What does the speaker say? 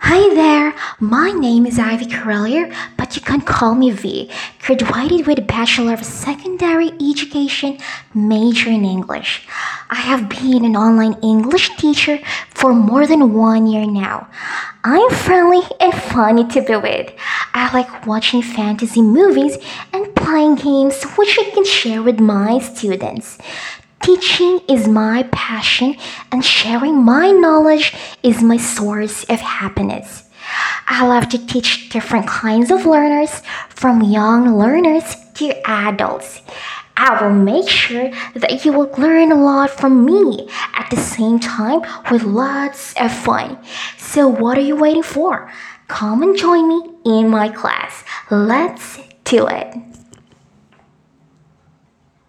Hi there, my name is Ivy Corellier, but you can call me V. Graduated with a Bachelor of Secondary Education, major in English. I have been an online English teacher for more than 1 year now. I'm friendly and funny to be with. I like watching fantasy movies and playing games which I can share with my students. Teaching is my passion, and sharing my knowledge is my source of happiness. I love to teach different kinds of learners, from young learners to adults. I will make sure that you will learn a lot from me at the same time with lots of fun. So, what are you waiting for? Come and join me in my class. Let's do it.